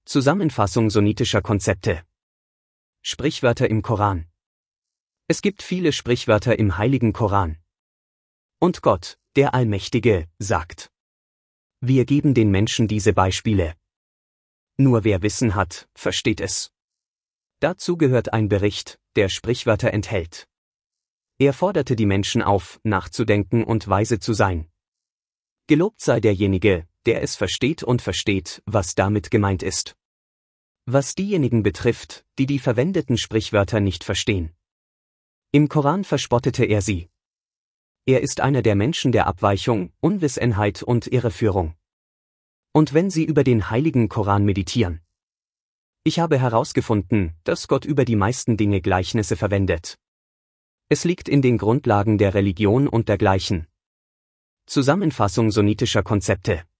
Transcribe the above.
Zusammenfassung sunnitischer Konzepte. Sprichwörter im Koran. Es gibt viele Sprichwörter im Heiligen Koran. Und Gott, der Allmächtige, sagt: Wir geben den Menschen diese Beispiele. Nur wer Wissen hat, versteht es. Dazu gehört ein Bericht, der Sprichwörter enthält. Er forderte die Menschen auf, nachzudenken und weise zu sein. Gelobt sei derjenige, der es versteht und versteht, was damit gemeint ist. Was diejenigen betrifft, die die verwendeten Sprichwörter nicht verstehen. Im Koran verspottete er sie. Er ist einer der Menschen der Abweichung, Unwissenheit und Irreführung. Und wenn sie über den heiligen Koran meditieren. Ich habe herausgefunden, dass Gott über die meisten Dinge Gleichnisse verwendet. Es liegt in den Grundlagen der Religion und dergleichen. Zusammenfassung sunnitischer Konzepte.